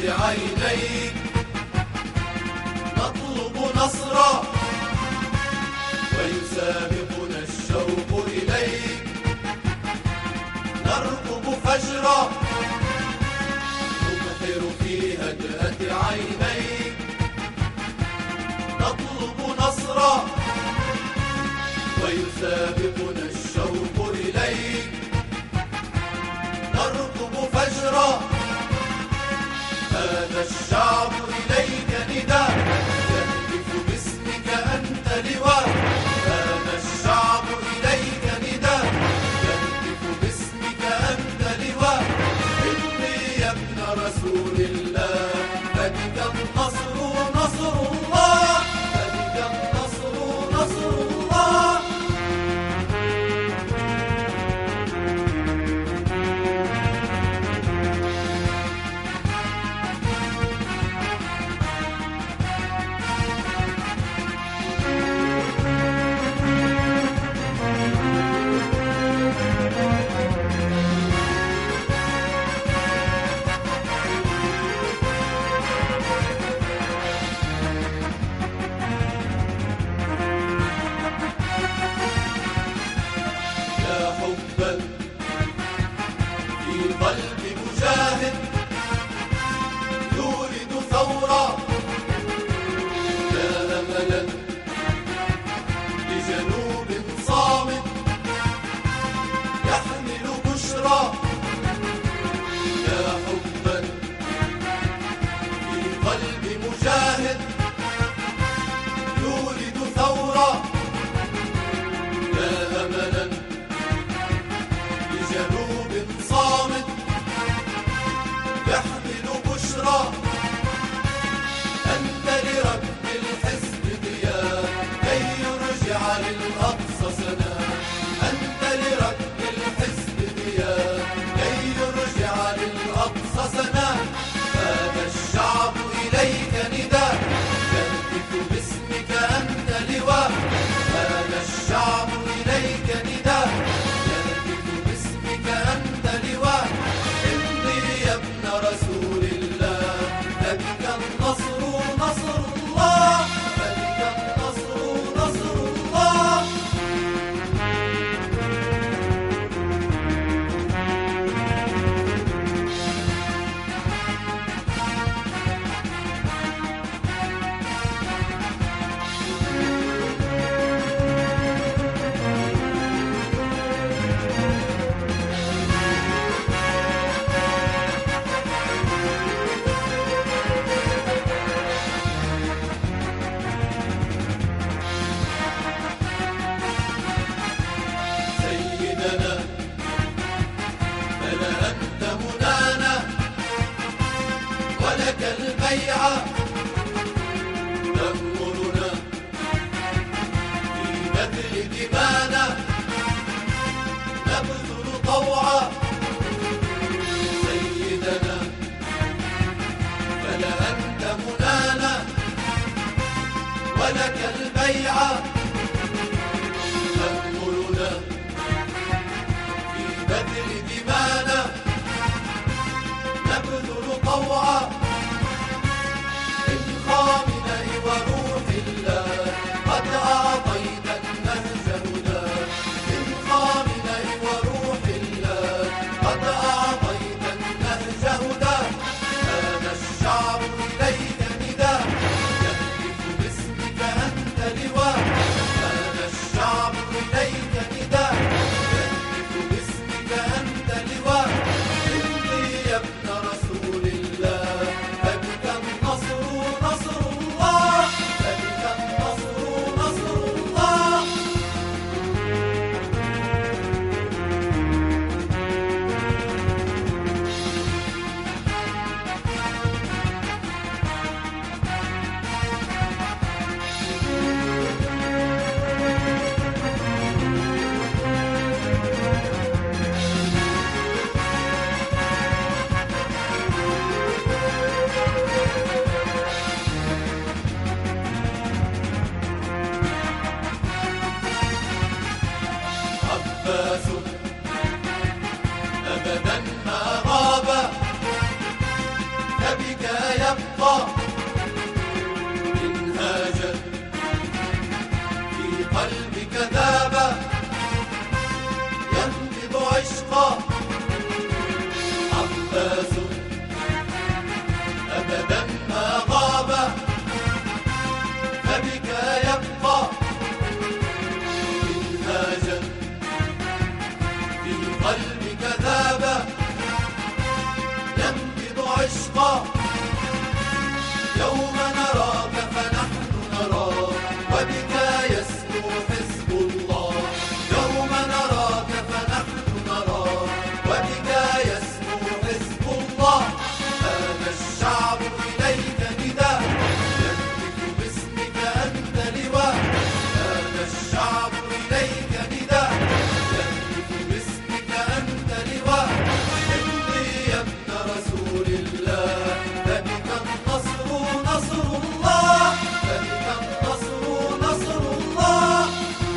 عينيك نطلب نصرا ويسابقنا الشوق إليك نرقب فجرا نبحر في هدأة عينيك نطلب نصرا ويسابقنا الشوق إليك نرقب فجرا هذا الشعب إليك نداء يهتف باسمك أنت لواء هذا الشعب إليك نداء يهتف باسمك أنت لواء إني يا ابن رسول الله فبك النصر نصر الله فبك النصر نصر الله في قلب مجاهد يولد ثورة يا أملا لجنوب صامت يحمل بشرى يا حبا في قلب مجاهد يولد ثورة يا أملا لجنوب صامت يحمل بشرى أنت لرب الحزب ضياء كي يرجع للأقصى سناء أنت لرب الحزب ضياء كي يرجع للأقصى سناء هذا الشعب إليك نداء يهتف باسمك أنت لواء هذا الشعب إليك نداء يهتف باسمك أنت لواء إني يا ابن رسول الله فبك النصر نصر الله فبك النصر نصر الله سيدنا فلا أنت منانا ولك البيعة تأمرنا في بذل دمانا نبذل طوعا سيدنا فلا أنت منانا ولك البيعة تأمرنا في بذل دمانا نبذل طوعا إن خامنا وروح الله قد أعطيت النهج هدى إن خامنا وروح الله قد أعطيت النهج هدى هذا الشعب إليك نداء يهتف باسمك أنت لواء هذا الشعب إليك نداء يهتف باسمك أنت فبك يبقى منهاجا في قلبك ذاب ينبض عشقا عباس أبدا ما غاب فبك يبقى منهاجا في قلبك ذاب ينبض عشقا يوم نراك فنحن نراك وبك يسمو حزب الله يوم نراك فنحن نراك وبك يسمو حزب الله هذا الشعب إليك نداء يهتف باسمك أنت لواء هذا الشعب إليك نداء يهتف باسمك أنت لواء امضي يا ابن رسول الله فبك النصر نصر الله فبك النصر نصر الله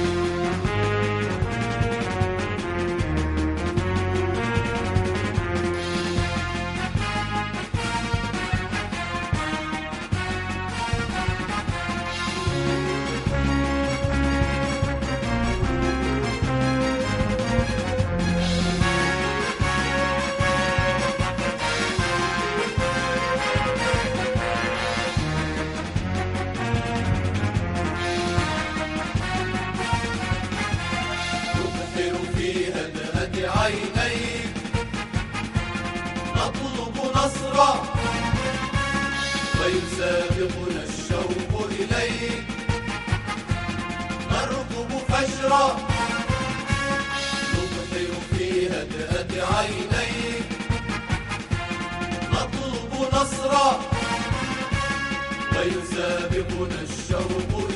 نبحر في هدهد عينيك نطلب نصرا ويسابقنا الشوق إليك نرقب فجرا نبحر في هدهد عينيك نطلب نصرا ويسابقنا الشوق